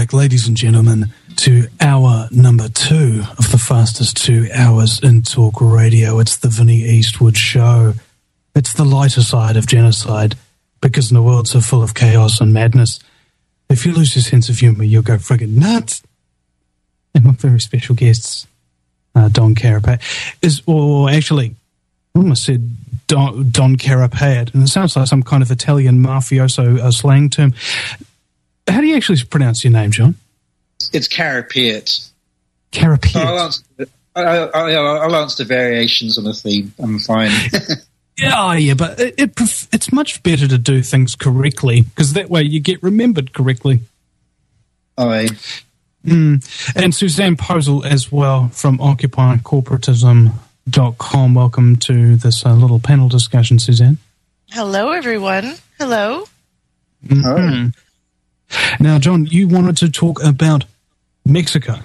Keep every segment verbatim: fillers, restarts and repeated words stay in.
back, ladies and gentlemen, to hour number two of the fastest two hours in talk radio. It's the Vinnie Eastwood Show. It's the lighter side of genocide, because in a world so full of chaos and madness, if you lose your sense of humour, you'll go friggin' nuts. And my very special guests, uh, Don Carapat, is, or actually, I almost said Don, Don Carapat, and it sounds like some kind of Italian mafioso uh, slang term. How do you actually pronounce your name, John? It's Carapiet. Carapiet. I'll answer, I, I, I'll answer the variations on the theme. I'm fine. Oh, yeah, but it, it, it's much better to do things correctly, because that way you get remembered correctly. Aye. Mm. And Suzanne Posel as well from Occupy Corporatism dot com. Welcome to this uh, little panel discussion, Suzanne. Hello, everyone. Hello. Mm-hmm. Now, John, you wanted to talk about Mexico.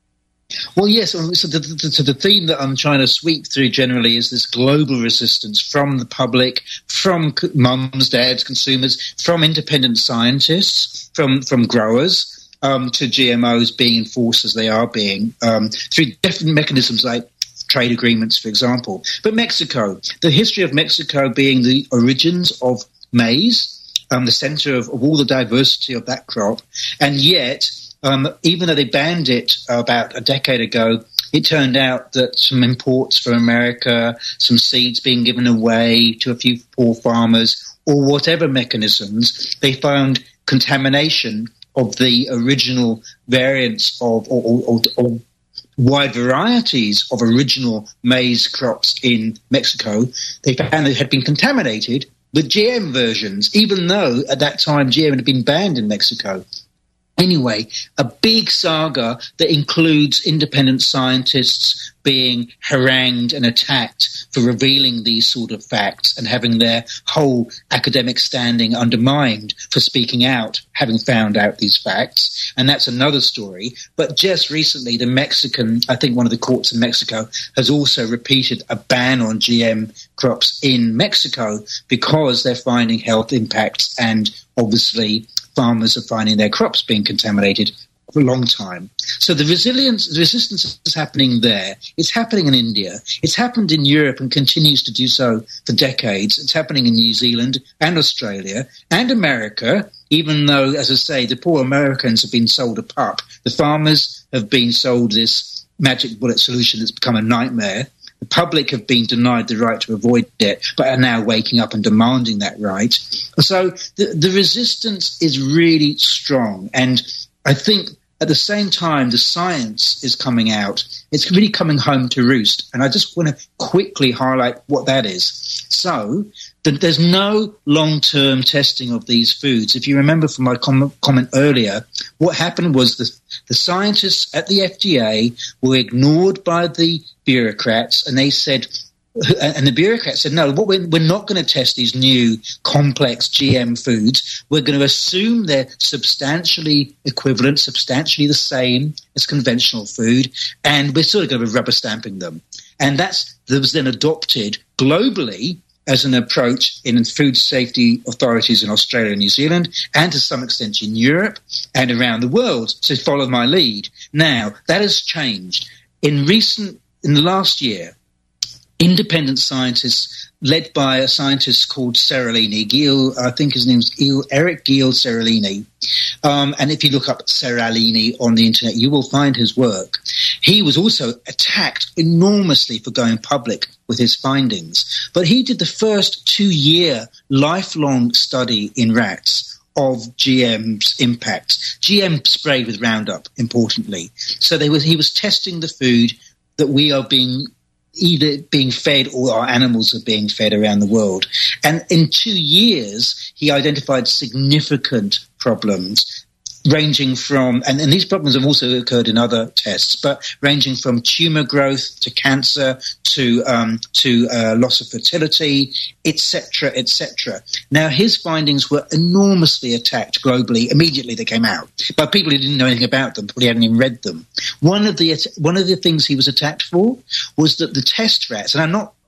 Well, yes. So the, the, so the theme that I'm trying to sweep through generally is this global resistance from the public, from mums, dads, consumers, from independent scientists, from from growers, um, to G M Os being enforced as they are being, um, through different mechanisms like trade agreements, for example. But Mexico, the history of Mexico being the origins of maize, um, the center of, of all the diversity of that crop, and yet, um, even though they banned it about a decade ago, it turned out that some imports from America, some seeds being given away to a few poor farmers, or whatever mechanisms, they found contamination of the original variants of, or, or, or, or wide varieties of original maize crops in Mexico. They found they had been contaminated with G M versions, even though at that time G M had been banned in Mexico. Anyway, a big saga that includes independent scientists being harangued and attacked for revealing these sort of facts and having their whole academic standing undermined for speaking out, having found out these facts. And that's another story. But just recently, the Mexican, I think one of the courts in Mexico, has also repeated a ban on G M crops in Mexico because they're finding health impacts, and obviously farmers are finding their crops being contaminated for a long time. So the resilience, the resistance is happening there. It's happening in India. It's happened in Europe and continues to do so for decades. It's happening in New Zealand and Australia and America, even though, as I say, the poor Americans have been sold a pup. The farmers have been sold this magic bullet solution that's become a nightmare. The public have been denied the right to avoid debt, but are now waking up and demanding that right. So the, the resistance is really strong. And I think at the same time, the science is coming out. It's really coming home to roost. And I just want to quickly highlight what that is. So the, there's no long-term testing of these foods. If you remember from my com- comment earlier, what happened was the, the scientists at the F D A were ignored by the bureaucrats, and they said, and the bureaucrats said, no, what we're, we're not going to test these new complex G M foods. We're going to assume they're substantially equivalent, substantially the same as conventional food, and we're sort of going to be rubber stamping them. And that's that was then adopted globally as an approach in food safety authorities in Australia and New Zealand, and to some extent in Europe and around the world. So follow my lead. Now, that has changed. In recent, in the last year, independent scientists led by a scientist called Seralini, Gil, I think his name's Gil, Eric Gil Seralini. Um, and if you look up Seralini on the internet, you will find his work. He was also attacked enormously for going public with his findings. But he did the first two-year lifelong study in rats of G M's impacts. G M sprayed with Roundup, importantly. So they was, he was testing the food that we are being either being fed or our animals are being fed around the world. And in two years, he identified significant problems ranging from, and, and these problems have also occurred in other tests, but ranging from tumor growth to cancer to um, to uh, loss of fertility, et cetera, et cetera. Now, his findings were enormously attacked globally. Immediately they came out by people who didn't know anything about them, probably hadn't even read them. One of the one of the things he was attacked for was that the test rats, and I'm not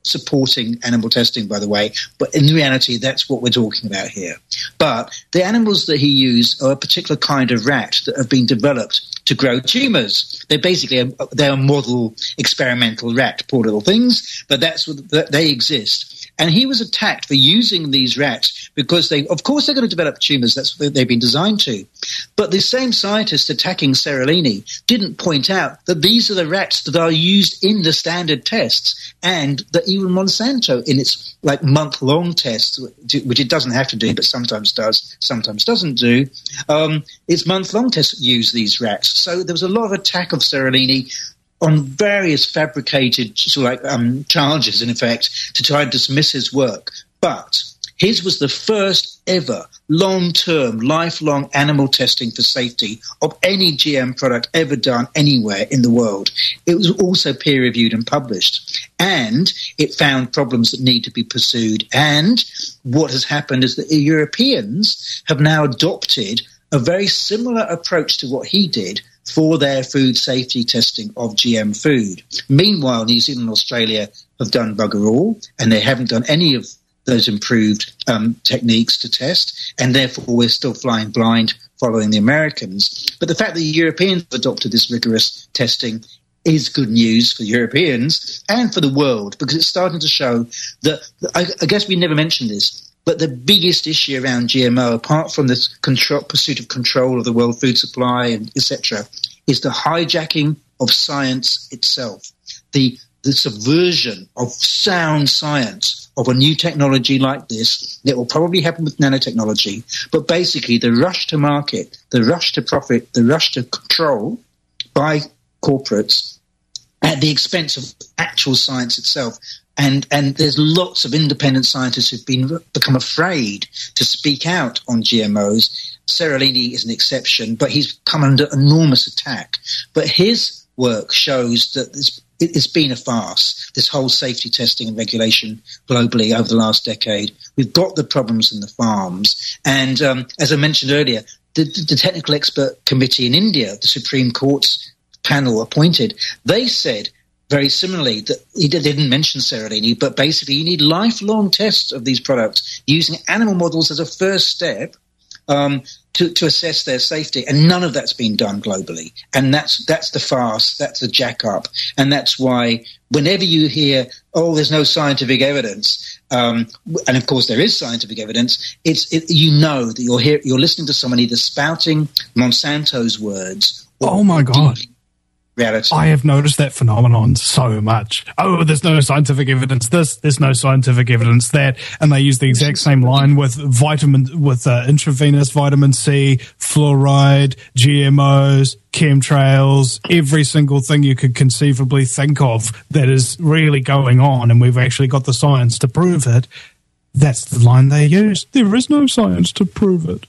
supporting animal testing, by the way, but in reality, that's what we're talking about here. But the animals that he used are a particular kind of rat that have been developed to grow tumours. They're basically a, they're a model experimental rat, poor little things, but that's what that they exist. And he was attacked for using these rats because they, of course, they're going to develop tumours. That's what they've been designed to. But the same scientists attacking Seralini didn't point out that these are the rats that are used in the standard tests, and that even Monsanto, in its like month-long tests, which it doesn't have to do, but sometimes does, sometimes doesn't do, um, its month-long tests use these rats. So there was a lot of attack of Seralini on various fabricated sort of like, um, charges, in effect, to try and dismiss his work. But his was the first ever long-term, lifelong animal testing for safety of any G M product ever done anywhere in the world. It was also peer-reviewed and published. And it found problems that need to be pursued. And what has happened is that the Europeans have now adopted a very similar approach to what he did for their food safety testing of G M food. Meanwhile, New Zealand and Australia have done bugger all, and they haven't done any of those improved um, techniques to test, and therefore we're still flying blind following the Americans. But the fact that the Europeans have adopted this rigorous testing is good news for Europeans and for the world, because it's starting to show that, I, I guess we never mentioned this, but the biggest issue around G M O, apart from this control, pursuit of control of the world food supply, and et cetera, is the hijacking of science itself, the the subversion of sound science of a new technology like this. That will probably happen with nanotechnology, but basically the rush to market, the rush to profit, the rush to control by corporates at the expense of actual science itself. And and there's lots of independent scientists who've been become afraid to speak out on G M Os. Seralini is an exception, but he's come under enormous attack. But his work shows that this, it, it's been a farce, this whole safety testing and regulation globally over the last decade. We've got the problems in the farms. And um, as I mentioned earlier, the, the technical expert committee in India, the Supreme Court's panel appointed, they said very similarly that he didn't mention Seralini, but basically you need lifelong tests of these products using animal models as a first step um, to, to assess their safety, and none of that's been done globally. And that's that's the farce, that's the jack-up, and that's why whenever you hear, oh, there's no scientific evidence, um, and of course there is scientific evidence, it's it, you know that you're here, you're listening to someone either spouting Monsanto's words. Or oh my God. Reality. I have noticed that phenomenon so much. Oh, there's no scientific evidence this, there's no scientific evidence that, and they use the exact same line with vitamin, with uh, intravenous vitamin C, fluoride, G M Os, chemtrails, every single thing you could conceivably think of that is really going on, and we've actually got the science to prove it. That's the line they use. There is no science to prove it.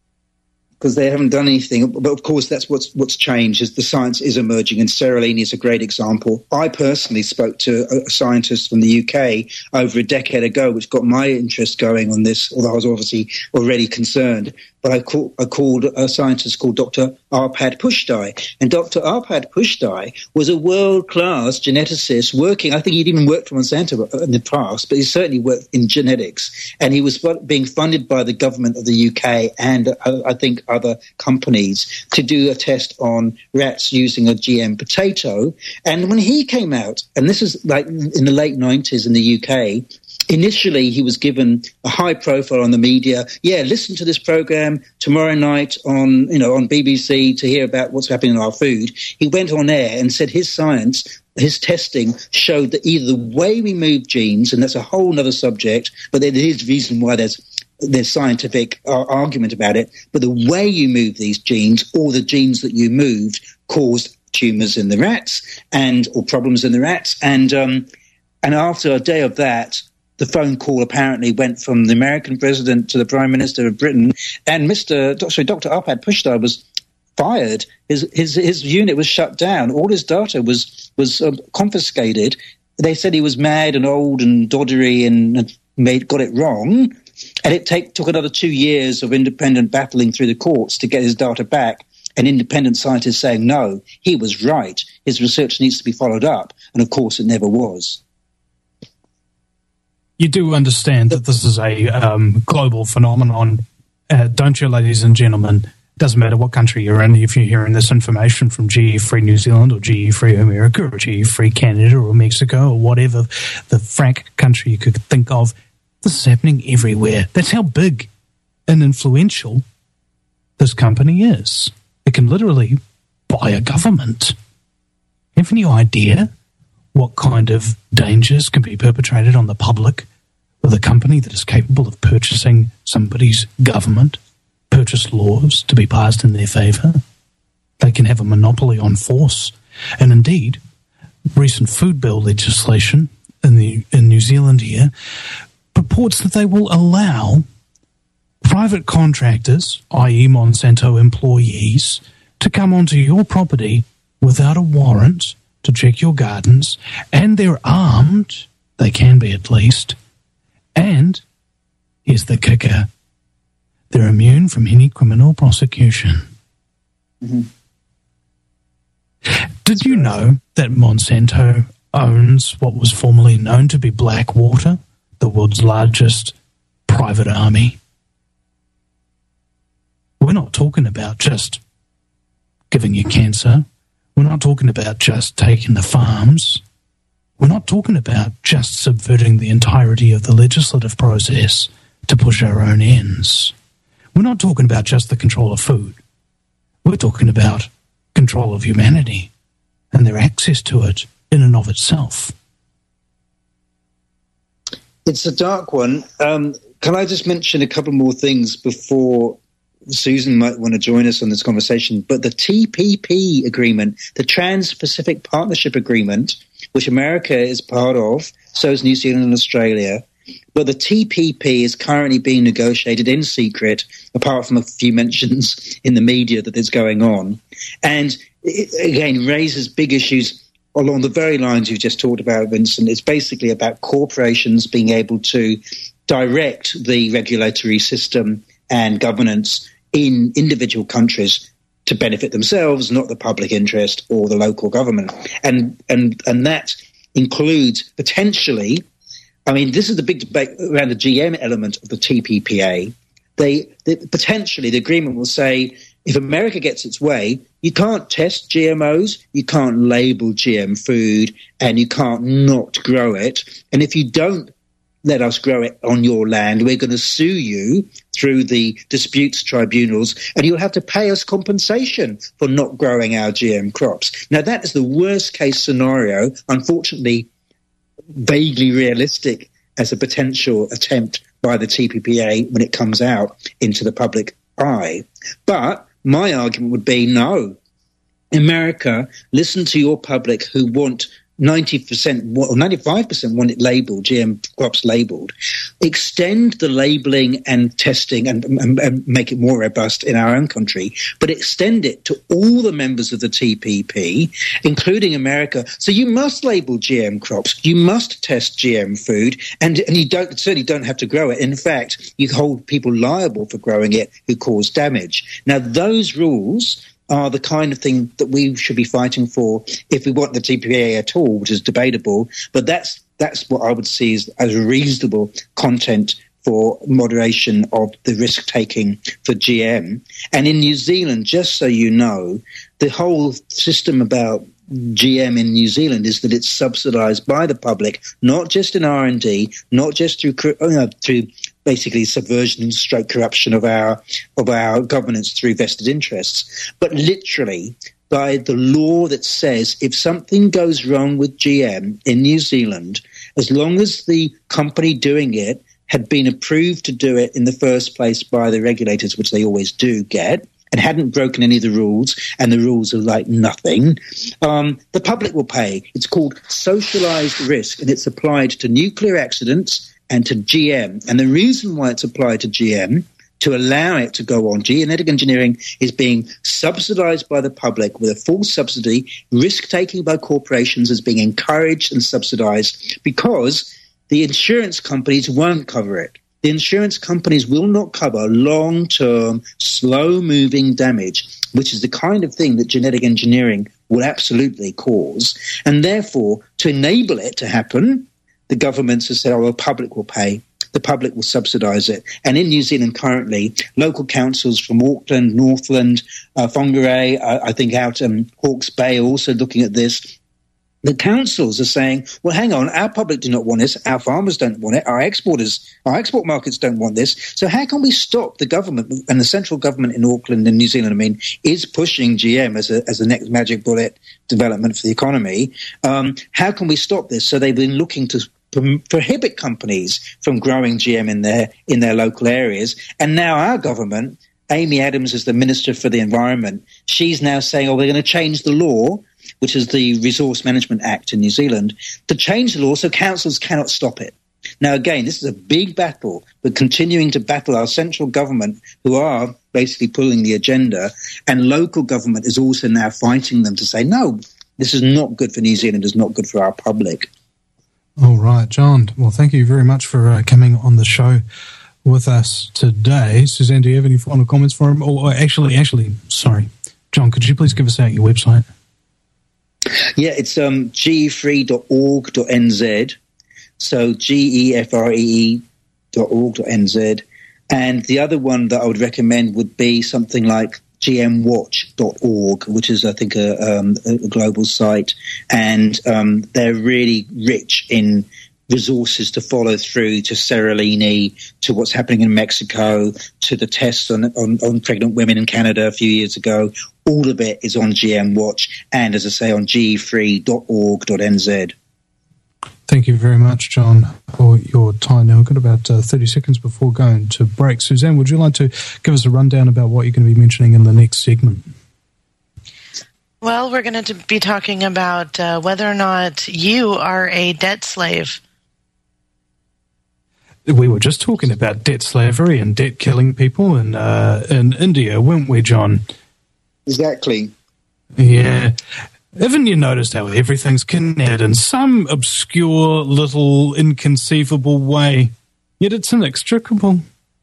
Because they haven't done anything. But of course, that's what's what's changed, is the science is emerging, and Seralini is a great example. I personally spoke to a scientist from the U K over a decade ago, which got my interest going on this, although I was obviously already concerned. But I, call, I called a scientist called Doctor Arpad Pushtai. And Doctor Arpad Pushtai was a world-class geneticist working, I think he'd even worked for Monsanto in the past, but he certainly worked in genetics. And he was being funded by the government of the U K and uh, I think other companies to do a test on rats using a G M potato. And when he came out, and this is like in the late nineties in the U K, initially, he was given a high profile on the media. Yeah, listen to this program tomorrow night on, you know, on B B C to hear about what's happening in our food. He went on air and said his science, his testing showed that either the way we move genes, and that's a whole other subject, but there is a reason why there's there's scientific uh, argument about it, but the way you move these genes or the genes that you moved caused tumours in the rats and or problems in the rats. And um, and after a day of that, the phone call apparently went from the American president to the Prime Minister of Britain, and Mister Sorry, Doctor Arpad Pushtai was fired. His his his unit was shut down. All his data was was uh, confiscated. They said he was mad and old and doddery and made got it wrong. And it take, took another two years of independent battling through the courts to get his data back. And independent scientists saying, no, he was right. His research needs to be followed up. And of course, it never was. you do understand that this is a um, global phenomenon, uh, don't you, ladies and gentlemen? Doesn't matter what country you're in, if you're hearing this information from G E Free New Zealand or G E Free America or G E Free Canada or Mexico or whatever the frank country you could think of, this is happening everywhere. That's how big and influential this company is. It can literally buy a government. Have any idea what kind of dangers can be perpetrated on the public with a company that is capable of purchasing somebody's government? Purchase laws to be passed in their favour. They can have a monopoly on force. And indeed, recent food bill legislation in the in New Zealand here purports that they will allow private contractors, that is. Monsanto employees, to come onto your property without a warrant to check your gardens, and they're armed, they can be at least, and here's the kicker, they're immune from any criminal prosecution. Mm-hmm. Did you know that Monsanto owns what was formerly known to be Blackwater, the world's largest private army? We're not talking about just giving you cancer. We're not talking about just taking the farms. We're not talking about just subverting the entirety of the legislative process to push our own ends. We're not talking about just the control of food. We're talking about control of humanity and their access to it in and of itself. It's a dark one. Um, can I just mention a couple more things before Susan might want to join us on this conversation? But the T P P agreement, the Trans-Pacific Partnership Agreement, which America is part of, so is New Zealand and Australia, but the T P P is currently being negotiated in secret, apart from a few mentions in the media that is going on. And it, again, raises big issues along the very lines you've just talked about, Vincent. It's basically about corporations being able to direct the regulatory system and governance in individual countries to benefit themselves, not the public interest or the local government. And and and that includes potentially, I mean, this is the big debate around the G M element of the T P P A. They, they potentially, the agreement will say, if America gets its way, you can't test G M Os, you can't label G M food, and you can't not grow it. And if you don't let us grow it on your land, we're going to sue you through the disputes tribunals, and you'll have to pay us compensation for not growing our G M crops. Now, that is the worst case scenario, unfortunately, vaguely realistic as a potential attempt by the T P P A when it comes out into the public eye. But my argument would be, no, America, listen to your public who want ninety percent or ninety-five percent want it labeled, G M crops labeled. Extend the labeling and testing and, and, and make it more robust in our own country, but extend it to all the members of the T P P, including America. So you must label G M crops, you must test G M food, and, and you don't certainly don't have to grow it. In fact, you hold people liable for growing it who cause damage. Now, those rules are the kind of thing that we should be fighting for if we want the T P P A at all, which is debatable. But that's that's what I would see as, as reasonable content for moderation of the risk-taking for G M. And in New Zealand, just so you know, the whole system about G M in New Zealand is that it's subsidised by the public, not just in R and D, not just through uh, through basically subversion and stroke corruption of our of our governance through vested interests, but literally by the law that says if something goes wrong with G M in New Zealand, as long as the company doing it had been approved to do it in the first place by the regulators, which they always do get, and hadn't broken any of the rules, and the rules are like nothing, um, the public will pay. It's called socialised risk, and it's applied to nuclear accidents and to G M. And the reason why it's applied to G M, to allow it to go on, genetic engineering is being subsidised by the public with a full subsidy. Risk-taking by corporations is being encouraged and subsidised because the insurance companies won't cover it. The insurance companies will not cover long-term, slow-moving damage, which is the kind of thing that genetic engineering will absolutely cause. And therefore, to enable it to happen, the governments have said, oh, the public will pay. The public will subsidise it. And in New Zealand currently, local councils from Auckland, Northland, uh, Whangarei, uh, I think out in Hawke's Bay are also looking at this. The councils are saying, well, hang on, our public do not want this, our farmers don't want it, our exporters, our export markets don't want this. So how can we stop the government, and the central government in Auckland and New Zealand, I mean, is pushing G M as a, as the next magic bullet development for the economy. Um, how can we stop this? So they've been looking to prohibit companies from growing G M in their in their local areas. And now our government, Amy Adams is the Minister for the Environment, she's now saying, oh, we're going to change the law, which is the Resource Management Act in New Zealand, to change the law so councils cannot stop it. Now, again, this is a big battle. We're continuing to battle our central government, who are basically pulling the agenda, and local government is also now fighting them to say, no, this is not good for New Zealand, it's not good for our public. All right, John. Well, thank you very much for uh, coming on the show with us today. Suzanne, do you have any final comments for him? Or actually, actually, sorry, John, could you please give us out your website? Yeah, it's um, g e free dot org dot n z. So G E F R E E dot org dot n z. And the other one that I would recommend would be something like G M watch dot org, which is, I think, a, um, a global site. And um, they're really rich in resources to follow through to Seralini, to what's happening in Mexico, to the tests on, on, on pregnant women in Canada a few years ago. All of it is on G M Watch and, as I say, on g e free dot org dot n z. Thank you very much, John, for your time. Now, we've got about uh, thirty seconds before going to break. Suzanne, would you like to give us a rundown about what you're going to be mentioning in the next segment? Well, we're going to be talking about uh, whether or not you are a debt slave. We were just talking about debt slavery and debt killing people in, uh, in India, weren't we, John? Exactly. Yeah. Haven't you noticed how everything's connected in some obscure, little, inconceivable way, yet it's inextricable?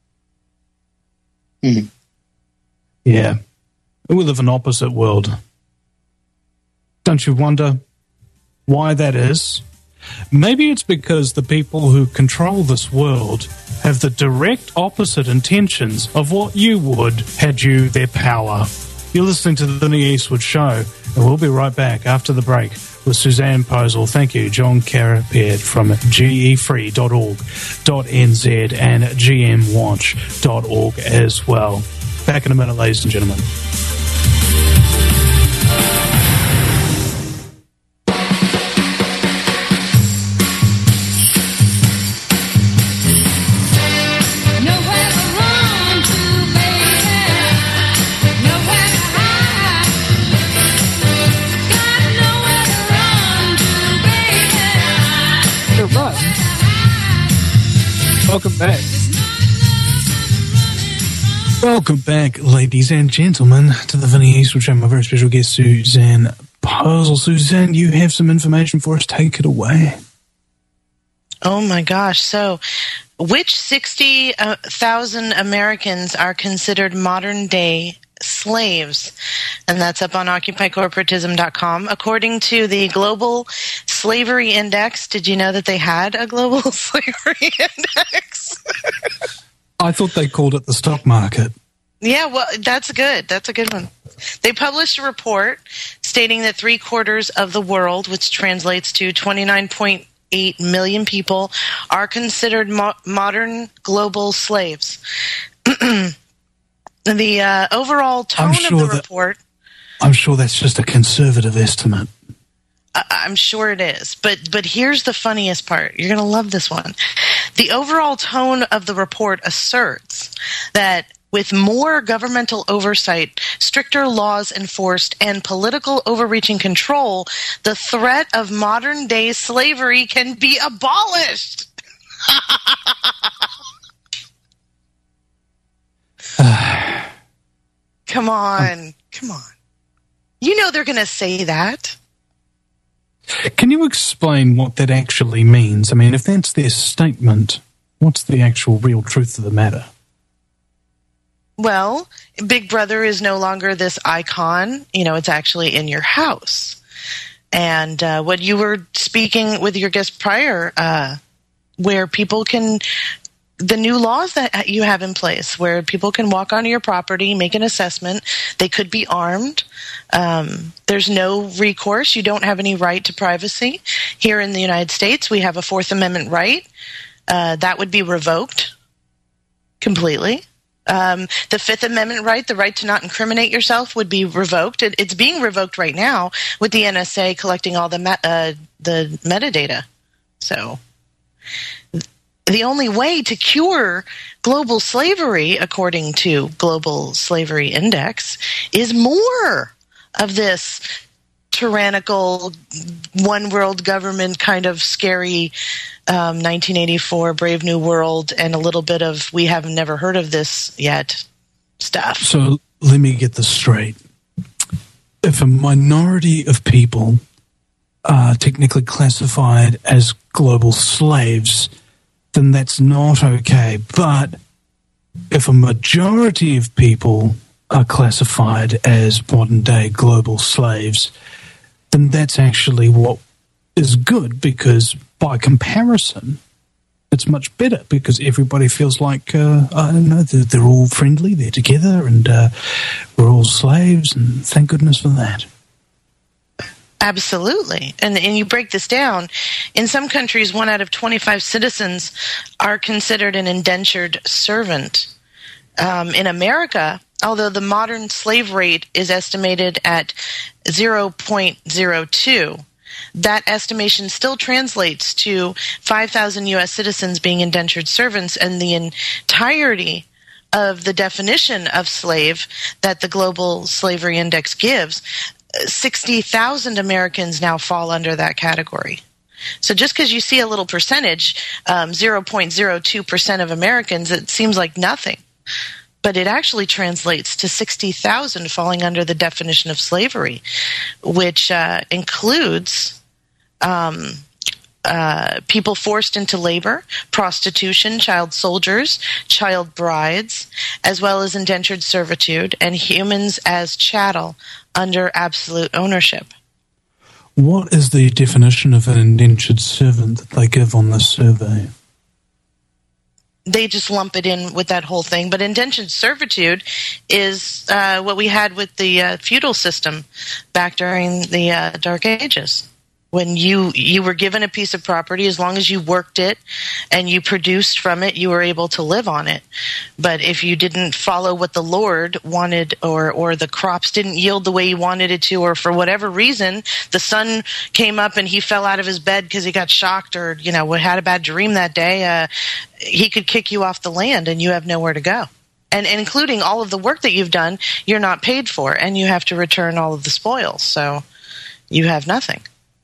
Mm. Yeah. We live in an opposite world. Don't you wonder why that is? Maybe it's because the people who control this world have the direct opposite intentions of what you would had you their power. You're listening to the Vinnie Eastwood Show, and we'll be right back after the break with Suzanne Posel. Thank you, John Carapiet from g e free dot org dot n z and g m watch dot org as well. Back in a minute, ladies and gentlemen. Welcome back. Welcome back, ladies and gentlemen, to the Vinnie Eastwood Show. My very special guest, Suzanne Posel. Suzanne, you have some information for us. Take it away. Oh, my gosh. So, which sixty thousand Americans are considered modern-day slaves? And that's up on occupy corporatism dot com. According to the Global Slavery Index, did you know that they had a Global Slavery Index? I thought they called it the stock market. Yeah, well, that's good. That's a good one. They published a report stating that three quarters of the world, which translates to twenty-nine point eight million people, are considered mo- modern global slaves. The uh, overall tone sure of the that, report... I'm sure that's just a conservative estimate. I- I'm sure it is. But but here's the funniest part. You're going to love this one. The overall tone of the report asserts that with more governmental oversight, stricter laws enforced, and political overreaching control, the threat of modern-day slavery can be abolished. Come on. Come on. You know they're going to say that. Can you explain what that actually means? I mean, if that's their statement, what's the actual real truth of the matter? Well, Big Brother is no longer this icon. You know, it's actually in your house. And uh, what you were speaking with your guest prior, uh, where people can, the new laws that you have in place, where people can walk onto your property, make an assessment, they could be armed. Um, there's no recourse. You don't have any right to privacy. Here in the United States, we have a Fourth Amendment right. Uh, that would be revoked completely. Um, the Fifth Amendment right, the right to not incriminate yourself, would be revoked. It, it's being revoked right now with the N S A collecting all the me- uh, the metadata. So the only way to cure global slavery, according to Global Slavery Index, is more of this tyrannical, one world government kind of scary um, nineteen eighty-four Brave New World, and a little bit of we have never heard of this yet stuff. So let me get this straight. If a minority of people are technically classified as global slaves, then that's not okay. But if a majority of people are classified as modern-day global slaves, then that's actually what is good, because by comparison, it's much better, because everybody feels like, uh, I don't know, they're, they're all friendly, they're together, and uh, we're all slaves, and thank goodness for that. Absolutely. And and you break this down, in some countries, one out of twenty-five citizens are considered an indentured servant. Um, in America, although the modern slave rate is estimated at zero point zero two, that estimation still translates to five thousand U S citizens being indentured servants, and the entirety of the definition of slave that the Global Slavery Index gives, sixty thousand Americans now fall under that category. So just because you see a little percentage, um, zero point zero two percent of Americans, it seems like nothing. But it actually translates to sixty thousand falling under the definition of slavery, which uh, includes um, uh, people forced into labor, prostitution, child soldiers, child brides, as well as indentured servitude, and humans as chattel under absolute ownership. What is the definition of an indentured servant that they give on this survey? They just lump it in with that whole thing. But indentured servitude is uh, what we had with the uh, feudal system back during the uh, Dark Ages. When you, you were given a piece of property, as long as you worked it and you produced from it, you were able to live on it. But if you didn't follow what the Lord wanted, or, or the crops didn't yield the way you wanted it to, or for whatever reason, the sun came up and he fell out of his bed because he got shocked, or, you know, had a bad dream that day, uh, he could kick you off the land and you have nowhere to go. And, and including all of the work that you've done, you're not paid for, and you have to return all of the spoils. So you have nothing.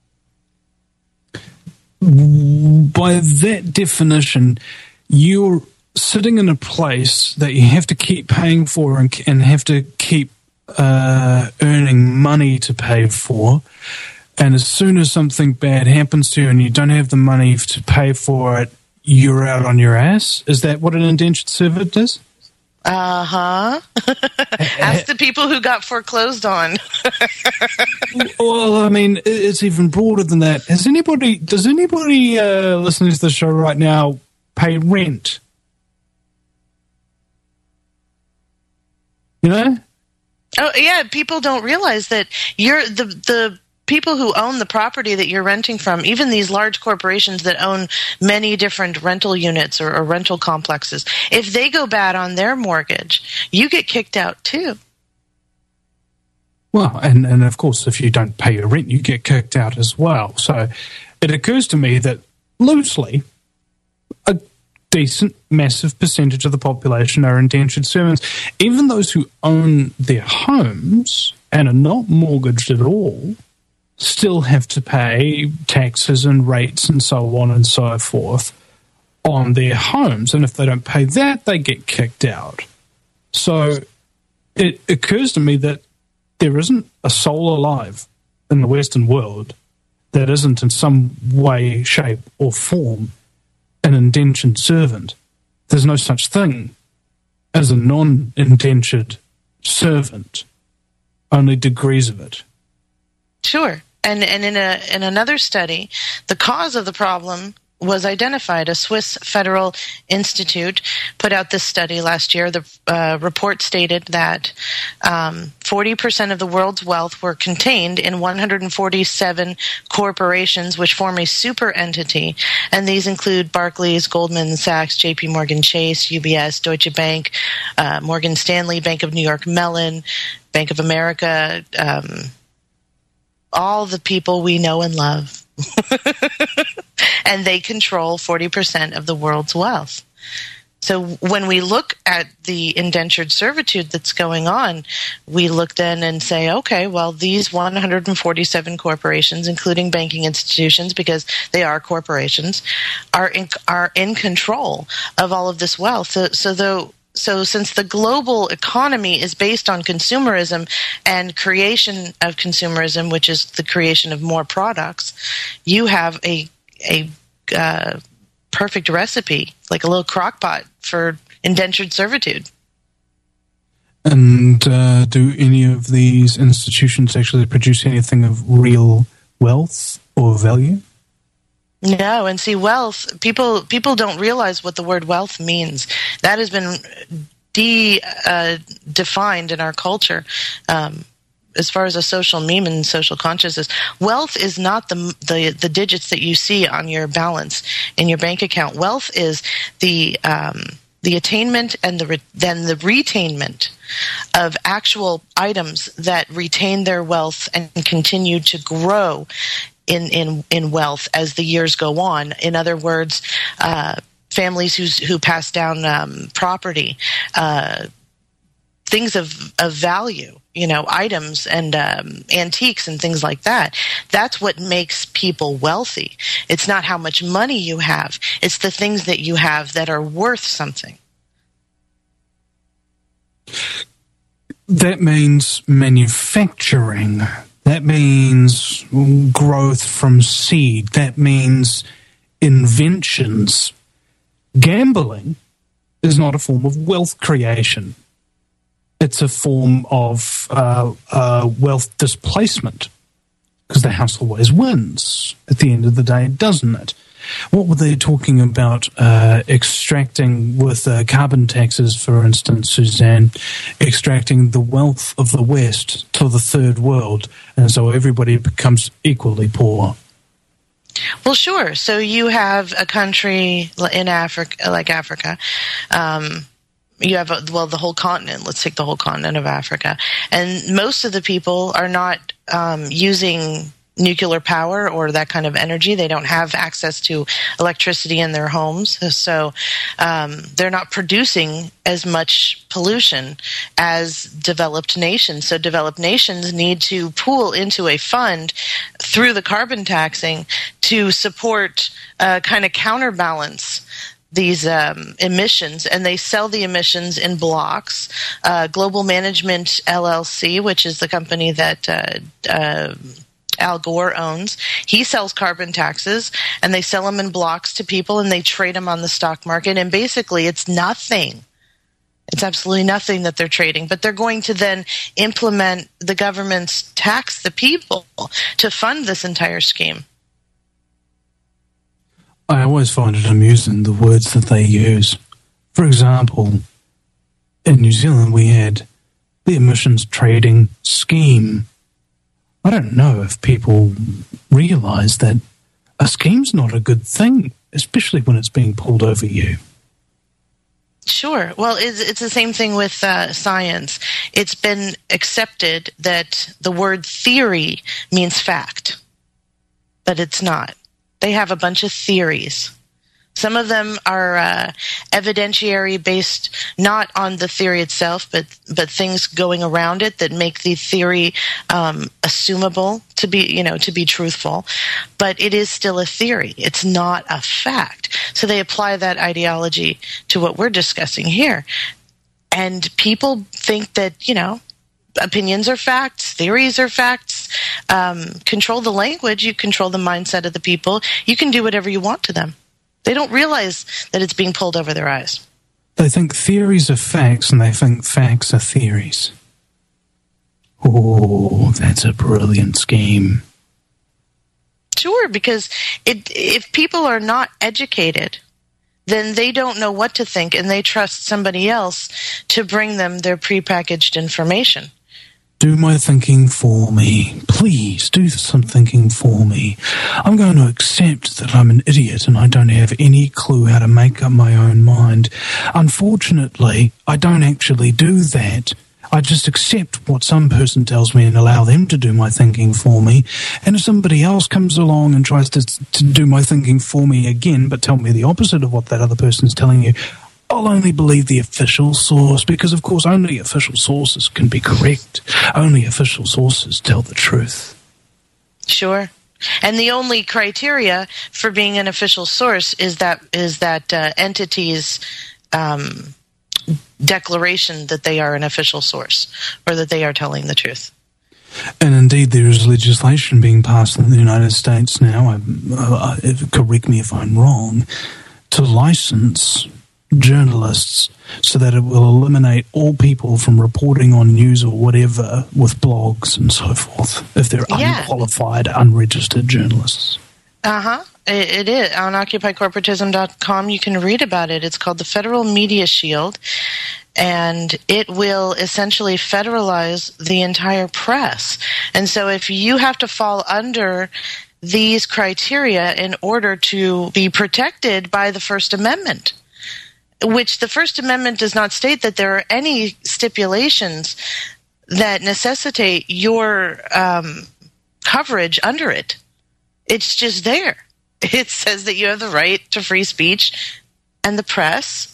By that definition, you're sitting in a place that you have to keep paying for and, and have to keep uh, earning money to pay for. And as soon as something bad happens to you and you don't have the money to pay for it, you're out on your ass. Is that what an indentured servant is? Uh-huh. Ask the people who got foreclosed on. Well, I mean, it's even broader than that. Has anybody, does anybody uh, listening to the show right now pay rent? You know? Oh, yeah, people don't realize that you're the the people who own the property that you're renting from, even these large corporations that own many different rental units or, or rental complexes, if they go bad on their mortgage, you get kicked out too. Well, and, and of course, if you don't pay your rent, you get kicked out as well. So it occurs to me that loosely, a decent, massive percentage of the population are indentured servants. Even those who own their homes and are not mortgaged at all still have to pay taxes and rates and so on and so forth on their homes. And if they don't pay that, they get kicked out. So it occurs to me that there isn't a soul alive in the Western world that isn't in some way, shape, or form an indentured servant. There's no such thing as a non-indentured servant, only degrees of it. Sure. And and in a in another study, the cause of the problem was identified. A Swiss Federal Institute put out this study last year. The uh, report stated that um, forty percent of the world's wealth were contained in one hundred forty-seven corporations, which form a super entity. And these include Barclays, Goldman Sachs, J P Morgan Chase, U B S, Deutsche Bank, uh, Morgan Stanley, Bank of New York Mellon, Bank of America, um, all the people we know and love. And they control forty percent of the world's wealth. So when we look at the indentured servitude that's going on, we look then and say, okay, well, these one hundred forty-seven corporations, including banking institutions, because they are corporations, are in, are in control of all of this wealth. So, so though So since the global economy is based on consumerism and creation of consumerism, which is the creation of more products, you have a a uh, perfect recipe, like a little crock pot for indentured servitude. And uh, do any of these institutions actually produce anything of real wealth or value? No, and see, wealth, people people don't realize what the word wealth means. That has been de, uh, defined in our culture um, as far as a social meme and social consciousness. Wealth is not the, the the digits that you see on your balance in your bank account. Wealth is the um, the attainment and the re- then the retainment of actual items that retain their wealth and continue to grow in, in, in wealth as the years go on. In other words, uh, families who's, who pass down um, property, uh, things of, of value, you know, items and um, antiques and things like that. That's what makes people wealthy. It's not how much money you have. It's the things that you have that are worth something. That means manufacturing. That means growth from seed. That means inventions. Gambling is not a form of wealth creation. It's a form of uh, uh, wealth displacement, because the house always wins at the end of the day, doesn't it? What were they talking about uh, extracting with uh, carbon taxes, for instance, Suzanne, extracting the wealth of the West to the third world, and so everybody becomes equally poor? Well, sure. So you have a country in Africa, like Africa, um, you have, a, well, the whole continent. Let's take the whole continent of Africa. And most of the people are not um, using nuclear power or that kind of energy. They don't have access to electricity in their homes. So um, they're not producing as much pollution as developed nations. So developed nations need to pool into a fund through the carbon taxing to support uh, kind of counterbalance these um, emissions, and they sell the emissions in blocks. Uh, Global Management L L C, which is the company that uh, uh, Al Gore owns, he sells carbon taxes, and they sell them in blocks to people, and they trade them on the stock market, and basically it's nothing. It's absolutely nothing that they're trading, but they're going to then implement the government's tax the people to fund this entire scheme. I always find it amusing, the words that they use. For example, in New Zealand we had the emissions trading scheme. I don't know if people realise that a scheme's not a good thing, especially when it's being pulled over you. Sure. Well, it's, it's the same thing with uh, science. It's been accepted that the word theory means fact, but it's not. They have a bunch of theories. Some of them are uh, evidentiary based not on the theory itself, but but things going around it that make the theory um, assumable to be, you know, to be truthful. But it is still a theory. It's not a fact. So they apply that ideology to what we're discussing here. And people think that, you know, opinions are facts, theories are facts. Um, control the language, you control the mindset of the people. You can do whatever you want to them. They don't realize that it's being pulled over their eyes. They think theories are facts, and they think facts are theories. Oh, that's a brilliant scheme. Sure, because it, if people are not educated, then they don't know what to think, and they trust somebody else to bring them their prepackaged information. Do my thinking for me. Please, do some thinking for me. I'm going to accept that I'm an idiot and I don't have any clue how to make up my own mind. Unfortunately, I don't actually do that. I just accept what some person tells me and allow them to do my thinking for me. And if somebody else comes along and tries to, to do my thinking for me again, but tell me the opposite of what that other person's telling you, I'll only believe the official source, because, of course, only official sources can be correct. Only official sources tell the truth. Sure. And the only criteria for being an official source is that is that uh, entity's um, declaration that they are an official source, or that they are telling the truth. And indeed, there is legislation being passed in the United States now, I, uh, correct me if I'm wrong, to license journalists so that it will eliminate all people from reporting on news or whatever with blogs and so forth if they're yeah. unqualified, unregistered journalists. Uh-huh. It, it is. On occupy corporatism dot com you can read about it. It's called the Federal Media Shield, and it will essentially federalize the entire press. And so if you have to fall under these criteria in order to be protected by the First Amendment, which the First Amendment does not state that there are any stipulations that necessitate your um, coverage under it. It's just there. It says that you have the right to free speech and the press,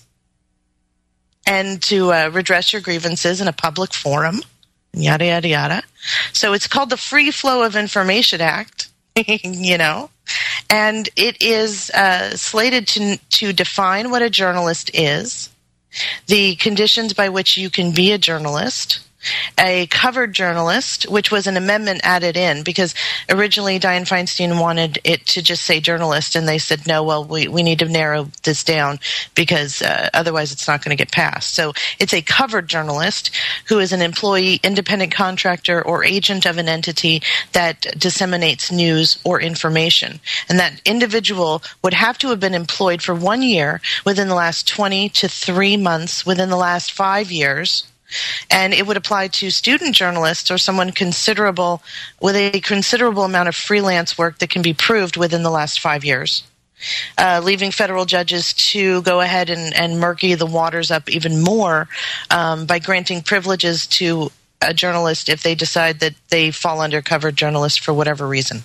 and to uh, redress your grievances in a public forum, yada, yada, yada. So it's called the Free Flow of Information Act, you know. And it is uh, slated to to define what a journalist is, the conditions by which you can be a journalist, a covered journalist, which was an amendment added in because originally Dianne Feinstein wanted it to just say journalist, and they said, no, well, we, we need to narrow this down because uh, otherwise it's not going to get passed. So it's a covered journalist who is an employee, independent contractor, or agent of an entity that disseminates news or information. And that individual would have to have been employed for one year within the last twenty to three months within the last five years. And it would apply to student journalists or someone considerable with a considerable amount of freelance work that can be proved within the last five years, uh, leaving federal judges to go ahead and, and murky the waters up even more um, by granting privileges to a journalist if they decide that they fall under covered journalist for whatever reason.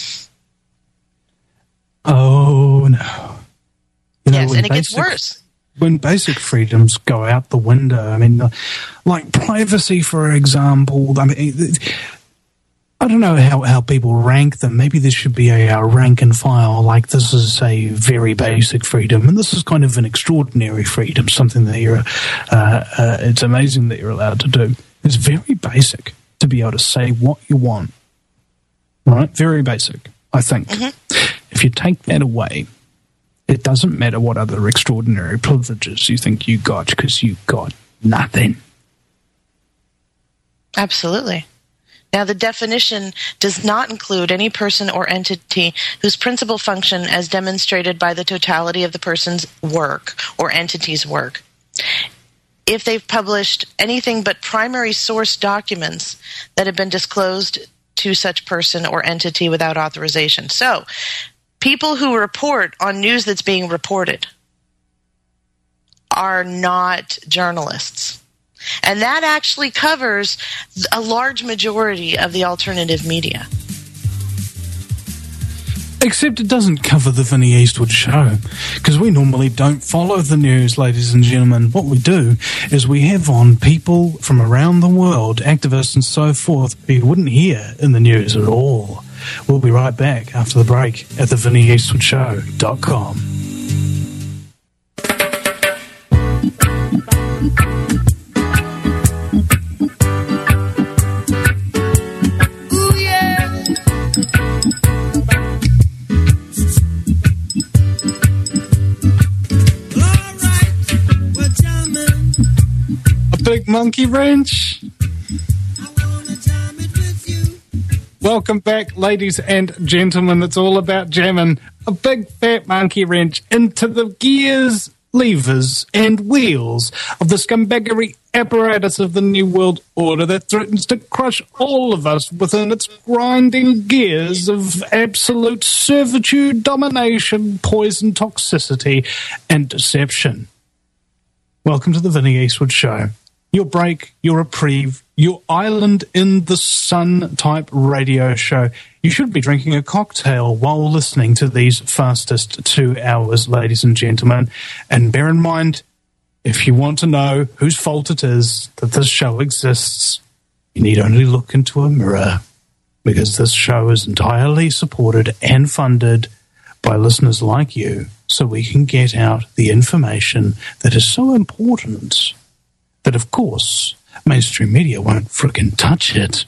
Oh, no. You know, yes, and it gets worse. When basic freedoms go out the window, I mean, like privacy, for example, I mean, I don't know how, how people rank them. Maybe there should be a, a rank and file, like this is a very basic freedom, and this is kind of an extraordinary freedom, something that you're, uh, uh, it's amazing that you're allowed to do. It's very basic to be able to say what you want, right? Very basic, I think. Mm-hmm. If you take that away, it doesn't matter what other extraordinary privileges you think you got, because you got nothing. Absolutely. Now, the definition does not include any person or entity whose principal function, as demonstrated by the totality of the person's work or entity's work, if they've published anything but primary source documents that have been disclosed to such person or entity without authorization. So, people who report on news that's being reported are not journalists. And that actually covers a large majority of the alternative media. Except it doesn't cover the Vinnie Eastwood Show, because we normally don't follow the news, ladies and gentlemen. What we do is we have on people from around the world, activists and so forth, who you wouldn't hear in the news at all. We'll be right back after the break at the Vinnie Eastwood Show dot com. Ooh, yeah. All right, we're jamming. A big monkey wrench. I wanna jam it with you. Welcome back, ladies and gentlemen. It's all about jamming a big fat monkey wrench into the gears, levers, and wheels of the scumbaggery apparatus of the New World Order that threatens to crush all of us within its grinding gears of absolute servitude, domination, poison, toxicity, and deception. Welcome to the Vinnie Eastwood Show. Your break, your reprieve, your island in the sun type radio show. You should be drinking a cocktail while listening to these fastest two hours, ladies and gentlemen. And bear in mind, if you want to know whose fault it is that this show exists, you need only look into a mirror, because this show is entirely supported and funded by listeners like you, so we can get out the information that is so important that, of course, mainstream media won't frickin' touch it.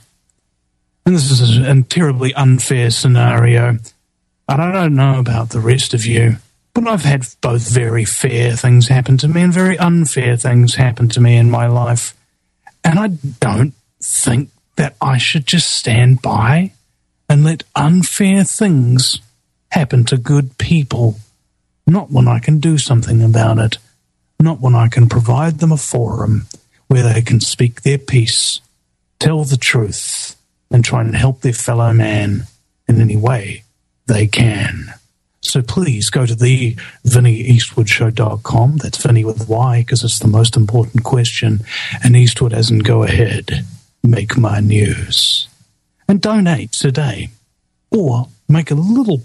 And this is a, a terribly unfair scenario. And I don't know about the rest of you, but I've had both very fair things happen to me and very unfair things happen to me in my life. And I don't think that I should just stand by and let unfair things happen to good people. Not when I can do something about it. Not when I can provide them a forum where they can speak their piece, tell the truth, and try and help their fellow man in any way they can. So please go to the vinnie eastwood show dot com. That's Vinnie with Y, because it's the most important question. And Eastwood as in go ahead, make my news. And donate today. Or make a little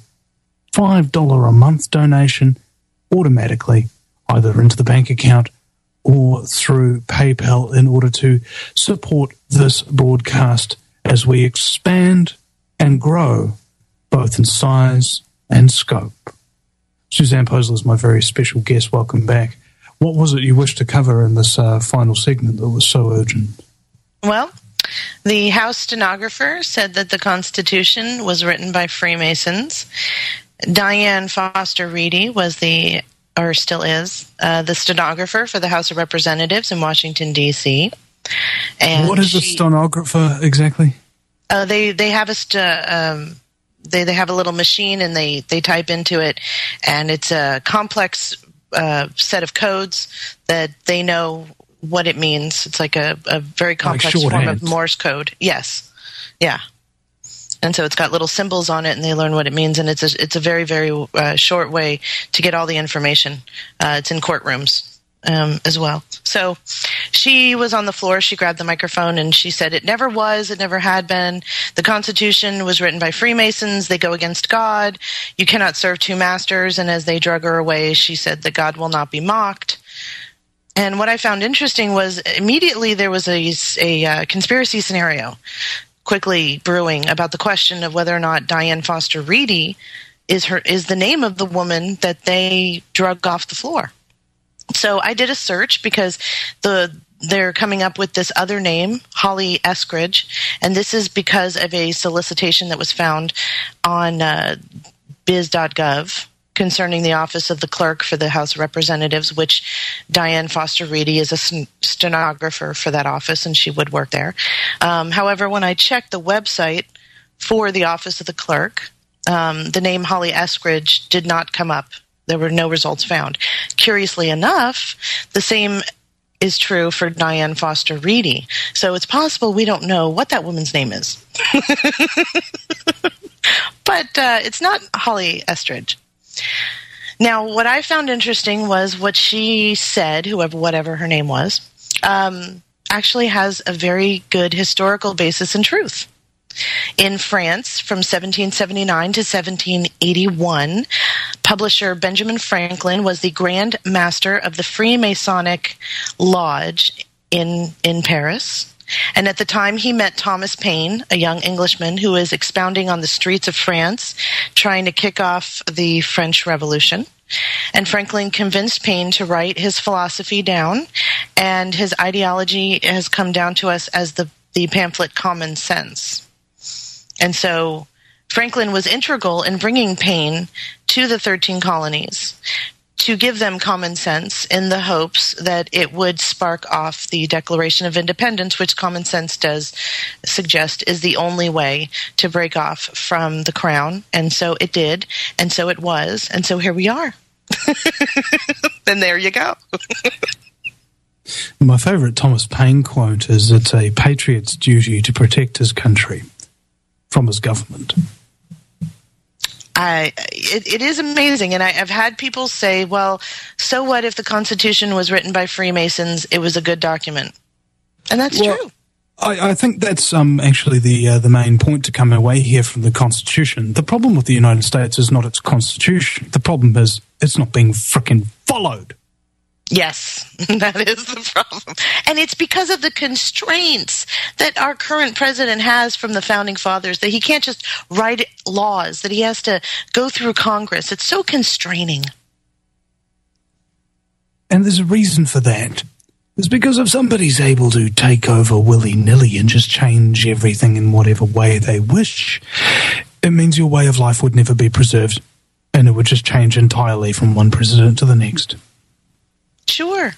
five dollars a month donation automatically, either into the bank account or through PayPal, in order to support this broadcast as we expand and grow, both in size and scope. Suzanne Posel is my very special guest. Welcome back. What was it you wished to cover in this uh, final segment that was so urgent? Well, the House stenographer said that the Constitution was written by Freemasons. Diane Foster Reedy was the, or still is, uh, the stenographer for the House of Representatives in Washington, D C And what is she, a stenographer exactly? Uh, they they have a st- um, they they have a little machine, and they, they type into it, and it's a complex uh, set of codes that they know what it means. It's like a, a very complex like form of Morse code. Yes, yeah. And so it's got little symbols on it, and they learn what it means. And it's a, it's a very, very uh, short way to get all the information. Uh, it's in courtrooms um, as well. So she was on the floor. She grabbed the microphone, and she said, "It never was. It never had been. The Constitution was written by Freemasons. They go against God. You cannot serve two masters." And as they drug her away, she said that God will not be mocked. And what I found interesting was immediately there was a, a uh, conspiracy scenario quickly brewing about the question of whether or not Diane Foster Reedy is her is the name of the woman that they drug off the floor. So I did a search because the they're coming up with this other name, Holly Eskridge, and this is because of a solicitation that was found on uh, biz dot gov concerning the office of the clerk for the House of Representatives, which Diane Foster Reedy is a stenographer for that office, and she would work there. Um, however, when I checked the website for the office of the clerk, um, the name Holly Eskridge did not come up. There were no results found. Curiously enough, the same is true for Diane Foster Reedy. So it's possible we don't know what that woman's name is. But uh, it's not Holly Eskridge. Now, what I found interesting was what she said, whoever, whatever her name was, um, actually has a very good historical basis in truth. In France, from seventeen seventy-nine to seventeen eighty-one, publisher Benjamin Franklin was the Grand Master of the Freemasonic Lodge in, in Paris. And at the time, he met Thomas Paine, a young Englishman who was expounding on the streets of France, trying to kick off the French Revolution. And Franklin convinced Paine to write his philosophy down, and his ideology has come down to us as the, the pamphlet Common Sense. And so Franklin was integral in bringing Paine to the thirteen colonies to give them common sense in the hopes that it would spark off the Declaration of Independence, which common sense does suggest is the only way to break off from the crown. And so it did, and so it was, and so here we are. And there you go. My favourite Thomas Paine quote is, "It's a patriot's duty to protect his country from his government." I, it, it is amazing, and I, I've had people say, well, so what if the Constitution was written by Freemasons? It was a good document. And that's well, true. I, I think that's um, actually the uh, the main point to come away here from the Constitution. The problem with the United States is not its Constitution. The problem is it's not being frickin' followed. Yes, that is the problem. And it's because of the constraints that our current president has from the Founding Fathers, that he can't just write laws, that he has to go through Congress. It's so constraining. And there's a reason for that. It's because if somebody's able to take over willy-nilly and just change everything in whatever way they wish, it means your way of life would never be preserved, and it would just change entirely from one president to the next. Sure.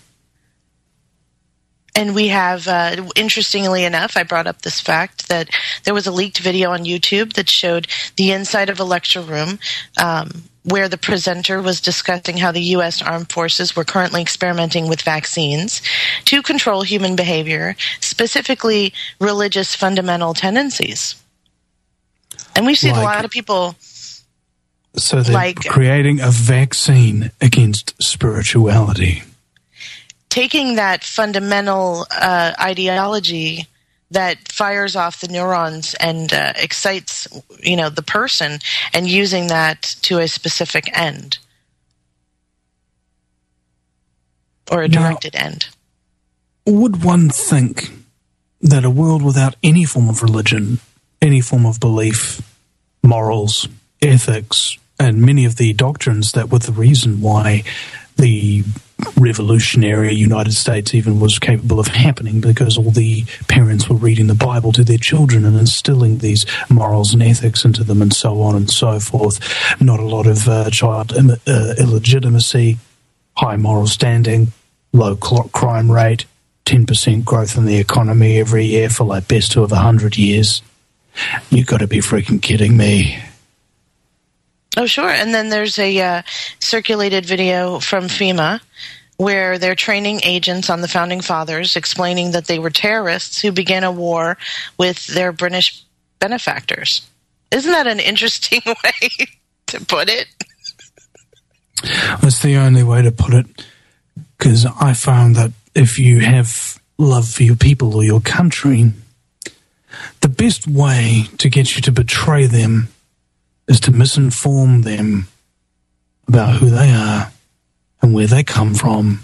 And we have, uh, interestingly enough, I brought up this fact that there was a leaked video on YouTube that showed the inside of a lecture room um, where the presenter was discussing how the U S Armed Forces were currently experimenting with vaccines to control human behavior, specifically religious fundamental tendencies. And we've seen like, a lot of people... So they're like, creating a vaccine against spirituality. Taking that fundamental uh, ideology that fires off the neurons and uh, excites, you know, the person, and using that to a specific end or a directed now, end. Would one think that a world without any form of religion, any form of belief, morals, ethics, and many of the doctrines that were the reason why the revolutionary United States even was capable of happening, because all the parents were reading the Bible to their children and instilling these morals and ethics into them and so on and so forth. Not a lot of uh, child Im- uh, illegitimacy, high moral standing, low cl- crime rate, ten percent growth in the economy every year for like best of one hundred years. You got to be freaking kidding me. Oh, sure. And then there's a uh, circulated video from FEMA where they're training agents on the Founding Fathers, explaining that they were terrorists who began a war with their British benefactors. Isn't that an interesting way to put it? That's the only way to put it, because I found that if you have love for your people or your country, the best way to get you to betray them is to misinform them about who they are and where they come from,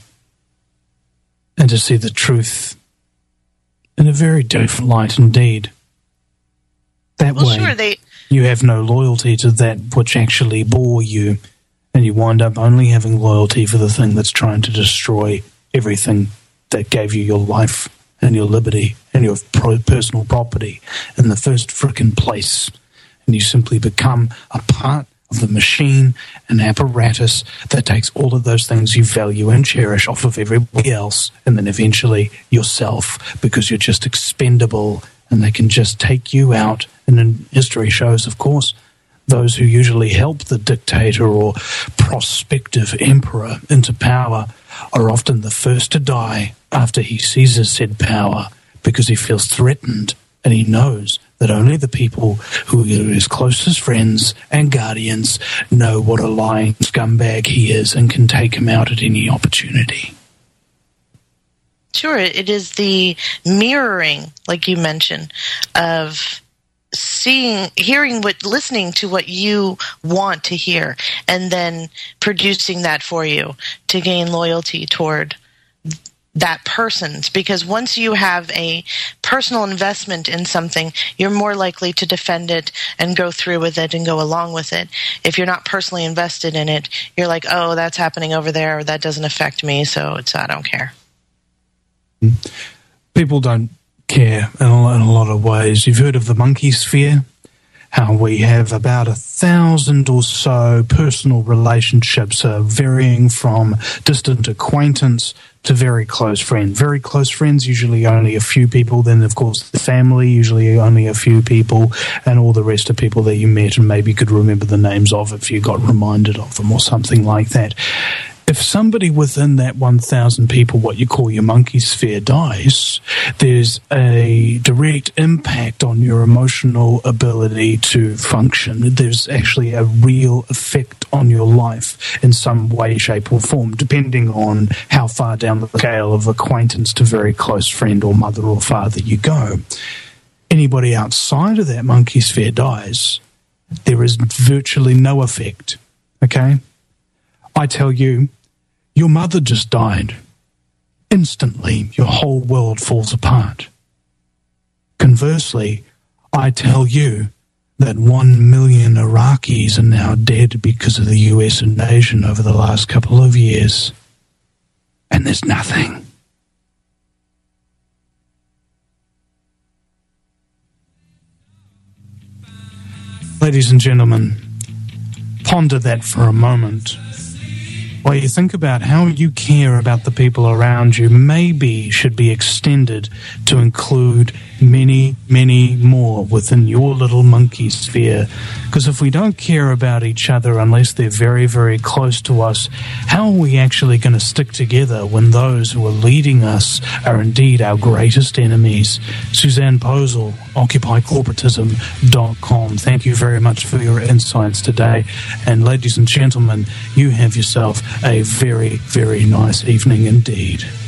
and to see the truth in a very different light indeed. That well, way, sure, they... you have no loyalty to that which actually bore you, and you wind up only having loyalty for the thing that's trying to destroy everything that gave you your life and your liberty and your pro- personal property in the first frickin' place. And you simply become a part of the machine and apparatus that takes all of those things you value and cherish off of everybody else, and then eventually yourself, because you're just expendable and they can just take you out. And in history shows, of course, those who usually help the dictator or prospective emperor into power are often the first to die after he seizes said power, because he feels threatened and he knows that only the people who are his closest friends and guardians know what a lying scumbag he is and can take him out at any opportunity. Sure, it is the mirroring, like you mentioned, of seeing, hearing what, listening to what you want to hear, and then producing that for you to gain loyalty toward that person's. Because once you have a personal investment in something, you're more likely to defend it and go through with it and go along with it. If you're not personally invested in it, you're like, oh, that's happening over there, or that doesn't affect me, so it's I don't care. People don't care in a, in a lot of ways. You've heard of the monkey sphere? how we have about a thousand or so personal relationships, uh, varying from distant acquaintance to very close friend. Very close friends, usually only a few people. Then, of course, the family, usually only a few people, and all the rest are people that you met and maybe could remember the names of if you got reminded of them or something like that. If somebody within that one thousand people, what you call your monkey sphere, dies, there's a direct impact on your emotional ability to function. There's actually a real effect on your life in some way, shape, or form, depending on how far down the scale of acquaintance to very close friend or mother or father you go. Anybody outside of that monkey sphere dies, there is virtually no effect. Okay? I tell you, your mother just died. Instantly, your whole world falls apart. Conversely, I tell you that one million Iraqis are now dead because of the U S invasion over the last couple of years. And there's nothing. Ladies and gentlemen, ponder that for a moment. While you think about how you care about the people around you, maybe should be extended to include many, many more within your little monkey sphere. Because if we don't care about each other unless they're very, very close to us, how are we actually going to stick together when those who are leading us are indeed our greatest enemies? Suzanne Posel, Occupy Corporatism dot com. Thank you very much for your insights today. And ladies and gentlemen, you have yourself a very, very nice evening indeed.